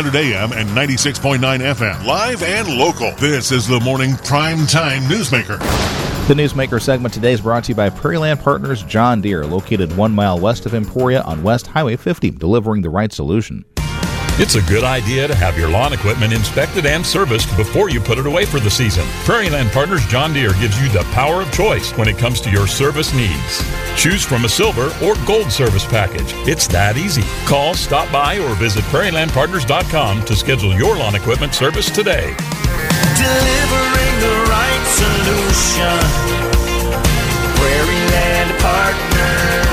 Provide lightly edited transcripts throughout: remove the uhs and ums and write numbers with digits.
1400 AM and 96.9 FM. Live and local. This is the Morning Prime Time Newsmaker. The Newsmaker segment today is brought to you by Prairieland Partners John Deere, located 1 mile west of Emporia on West Highway 50, delivering the right solution. It's a good idea to have your lawn equipment inspected and serviced before you put it away for the season. Prairieland Partners John Deere gives you the power of choice when it comes to your service needs. Choose from a silver or gold service package. It's that easy. Call, stop by, or visit prairielandpartners.com to schedule your lawn equipment service today. Delivering the right solution. Prairieland Partners.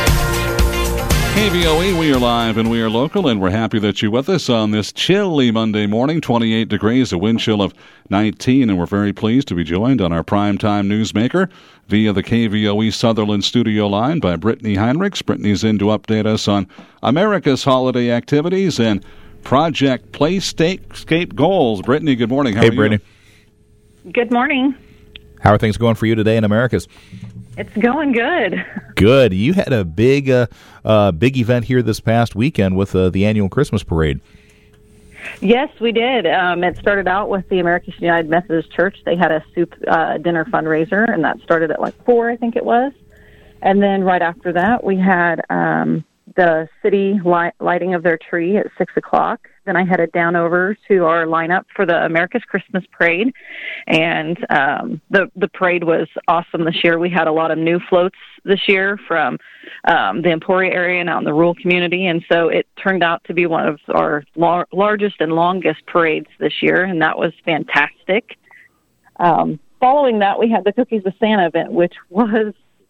KVOE, we are live and we are local, and we're happy that you're with us on this chilly Monday morning, 28 degrees, a wind chill of 19, and we're very pleased to be joined on our primetime newsmaker via the KVOE Sutherland studio line by Brittany Heinrichs. Brittany's in to update us on America's holiday activities and Project Playscape goals. Brittany, good morning. How are you? Brittany. Good morning. How are things going for you today in Americas? It's going good. Good. You had a big event here this past weekend with the annual Christmas parade. Yes, we did. It started out with the Americas United Methodist Church. They had a soup dinner fundraiser, and that started at like 4, I think it was. And then right after that, we had the city lighting of their tree at 6 o'clock. Then I headed down over to our lineup for the America's Christmas Parade, and the parade was awesome this year. We had a lot of new floats this year from the Emporia area and out in the rural community, and so it turned out to be one of our largest and longest parades this year, and that was fantastic. Following that, we had the Cookies with Santa event, which was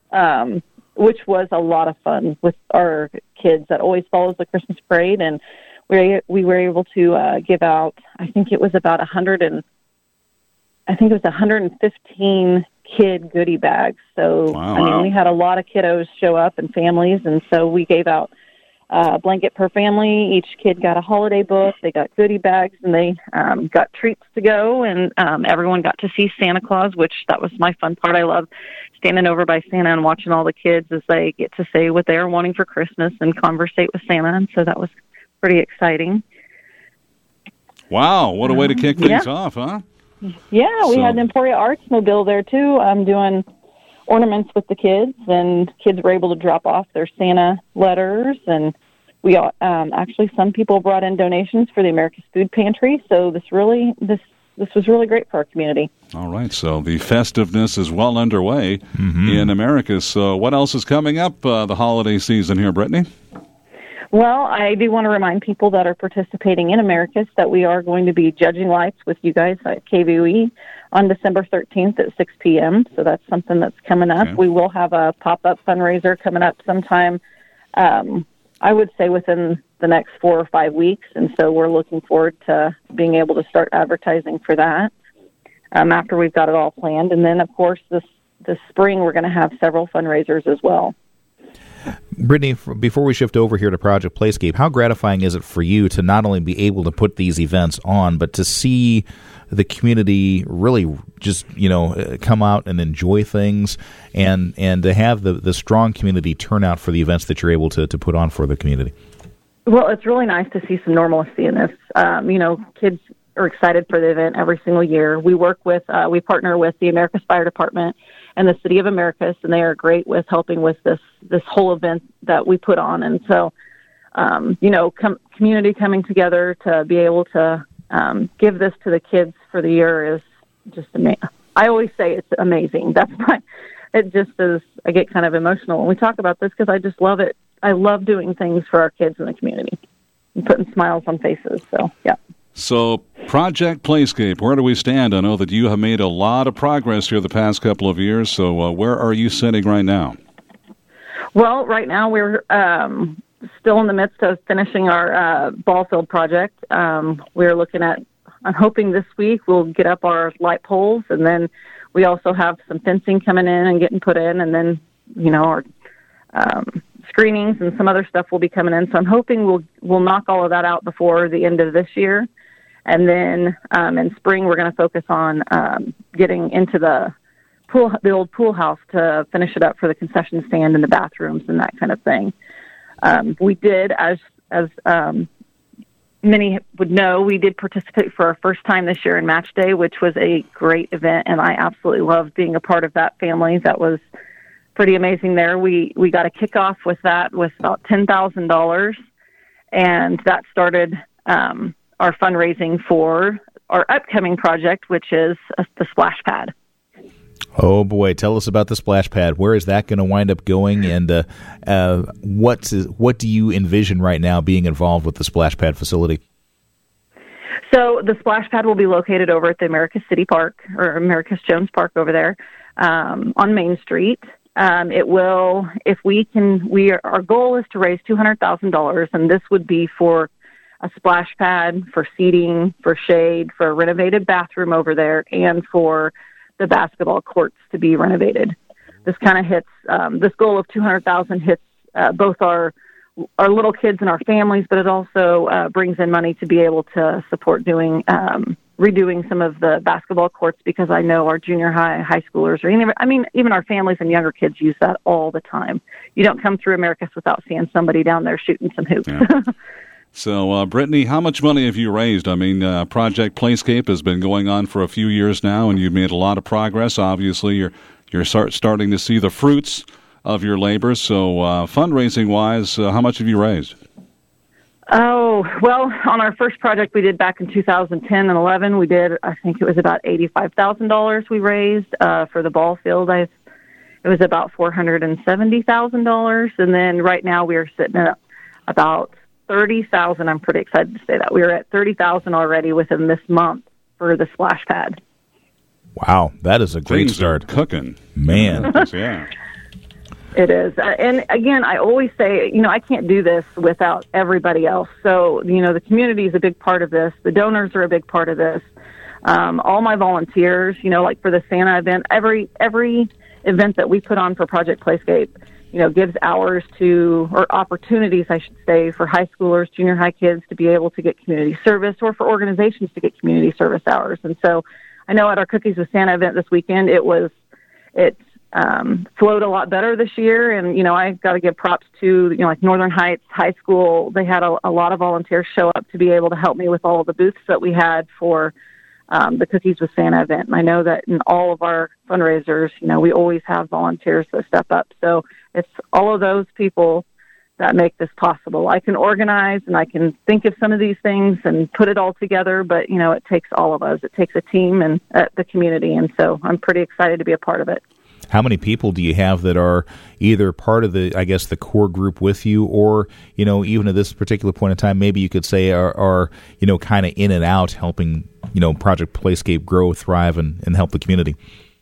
a lot of fun with our kids. That always follows the Christmas parade, and we were able to give out, I think it was about 115 kid goodie bags. So, wow. I mean, we had a lot of kiddos show up and families, and so we gave out a blanket per family. Each kid got a holiday book. They got goodie bags, and they got treats to go, and everyone got to see Santa Claus, which that was my fun part. I love standing over by Santa and watching all the kids as they get to say what they're wanting for Christmas and conversate with Santa, and so that was pretty exciting. Wow, what a way to kick things off, huh? Yeah, we had the Emporia Arts Mobile there, too, doing ornaments with the kids, and kids were able to drop off their Santa letters, and we actually, some people brought in donations for the America's Food Pantry, so this was really great for our community. All right, so the festiveness is well underway in America. So what else is coming up the holiday season here, Brittany? Well, I do want to remind people that are participating in Americas that we are going to be judging lights with you guys at KVOE on December 13th at 6 p.m., so that's something that's coming up. Okay. We will have a pop-up fundraiser coming up sometime, I would say within the next 4 or 5 weeks, and so we're looking forward to being able to start advertising for that after we've got it all planned. And then, of course, this spring we're going to have several fundraisers as well. Brittany, before we shift over here to Project Playscape, how gratifying is it for you to not only be able to put these events on, but to see the community really just, come out and enjoy things and to have the strong community turnout for the events that you're able to put on for the community? Well, it's really nice to see some normalcy in this. Kids are excited for the event every single year. We partner with the Americas Fire Department and the City of Americas, and they are great with helping with this whole event that we put on. And so, community coming together to be able to give this to the kids for the year is just amazing. I always say it's amazing. It just is, I get kind of emotional when we talk about this because I just love it. I love doing things for our kids in the community and putting smiles on faces. So, yeah. So, Project Playscape, where do we stand? I know that you have made a lot of progress here the past couple of years, so where are you sitting right now? Well, right now we're still in the midst of finishing our ball field project. We're looking at, I'm hoping this week we'll get up our light poles, and then we also have some fencing coming in and getting put in, and then, our screenings and some other stuff will be coming in. So I'm hoping we'll knock all of that out before the end of this year. And then in spring, we're going to focus on getting into the old pool house to finish it up for the concession stand and the bathrooms and that kind of thing. We did, as many would know, we did participate for our first time this year in Match Day, which was a great event, and I absolutely loved being a part of that family. That was pretty amazing there. We got a kickoff with that with about $10,000, and that started our fundraising for our upcoming project, which is the splash pad. Oh, boy. Tell us about the splash pad. Where is that going to wind up going, and what do you envision right now being involved with the splash pad facility? So the splash pad will be located over at the Americus City Park, or Americus Jones Park over there on Main Street. It will, if we can, our goal is to raise $200,000, and this would be for a splash pad, for seating, for shade, for a renovated bathroom over there, and for the basketball courts to be renovated. This kind of hits, this goal of $200,000 hits both our little kids and our families, but it also brings in money to be able to support redoing some of the basketball courts, because I know our junior high schoolers, even our families and younger kids use that all the time. You don't come through Americus without seeing somebody down there shooting some hoops. Yeah. So, Brittany, how much money have you raised? I mean, Project Playscape has been going on for a few years now, and you've made a lot of progress. Obviously, you're starting to see the fruits of your labor. So, fundraising-wise, how much have you raised? Oh, well, on our first project we did back in 2010 and 11, we did, I think it was about $85,000 we raised for the ball field. It was about $470,000, and then right now we are sitting at about $30,000. I'm pretty excited to say that. We are at $30,000 already within this month for the splash pad. Wow, that is a great start. Cooking. Man. Yeah. It is. And again, I always say, I can't do this without everybody else. So, the community is a big part of this. The donors are a big part of this. All my volunteers, like for the Santa event, every event that we put on for Project Playscape, gives hours or opportunities, I should say, for high schoolers, junior high kids to be able to get community service, or for organizations to get community service hours. And so I know at our Cookies with Santa event this weekend, it flowed a lot better this year. And, I've got to give props to, like Northern Heights High School. They had a lot of volunteers show up to be able to help me with all of the booths that we had for the Cookies with Santa event. And I know that in all of our fundraisers, we always have volunteers that step up. So it's all of those people that make this possible. I can organize and I can think of some of these things and put it all together, but, it takes all of us. It takes a team and the community. And so I'm pretty excited to be a part of it. How many people do you have that are either part of the core group with you, or, even at this particular point in time, maybe you could say are kind of in and out helping, Project Playscape grow, thrive, and help the community?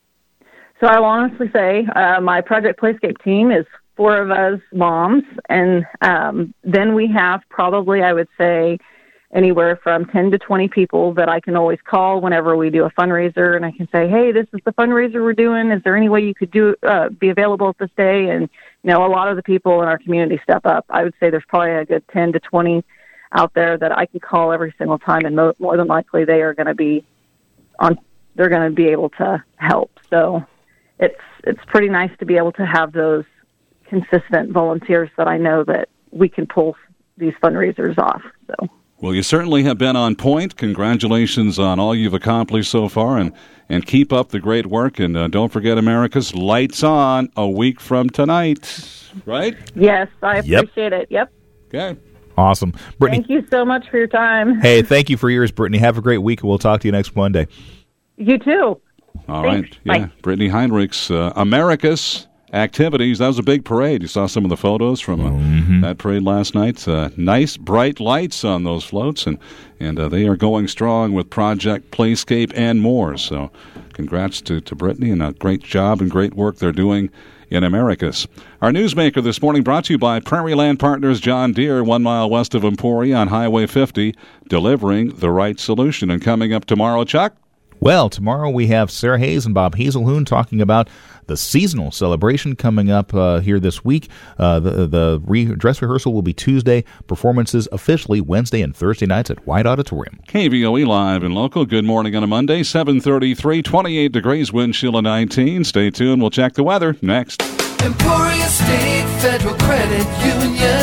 So I'll honestly say my Project Playscape team is 4 of us moms, and then we have probably, I would say, anywhere from 10 to 20 people that I can always call whenever we do a fundraiser, and I can say, hey, this is the fundraiser we're doing. Is there any way you could be available at this day? And, a lot of the people in our community step up. I would say there's probably a good 10 to 20 out there that I can call every single time, and more than likely they are going to be they're going to be able to help. So it's pretty nice to be able to have those consistent volunteers that I know that we can pull these fundraisers off. So. Well, you certainly have been on point. Congratulations on all you've accomplished so far, and keep up the great work. And don't forget America's Lights On a week from tonight, right? Yes, I appreciate it. Yep. Okay. Awesome. Brittany, thank you so much for your time. Hey, thank you for yours, Brittany. Have a great week, and we'll talk to you next Monday. You too. All Thanks. right. Yeah. Bye. Brittany Heinrichs, Americas activities. That was a big parade. You saw some of the photos from that parade last night. Nice, bright lights on those floats, and they are going strong with Project Playscape and more. So congrats to Brittany, and a great job and great work they're doing in Americas. Our newsmaker this morning brought to you by Prairie Land Partners John Deere, 1 mile west of Emporia on Highway 50, delivering the right solution. And coming up tomorrow, Chuck? Well, tomorrow we have Sarah Hayes and Bob Hazelhoon talking about the seasonal celebration coming up here this week. The dress rehearsal will be Tuesday. Performances officially Wednesday and Thursday nights at White Auditorium. KVOE Live and Local. Good morning on a Monday, 7:33, 28 degrees, wind chill of 19. Stay tuned. We'll check the weather next. Emporia State Federal Credit Union.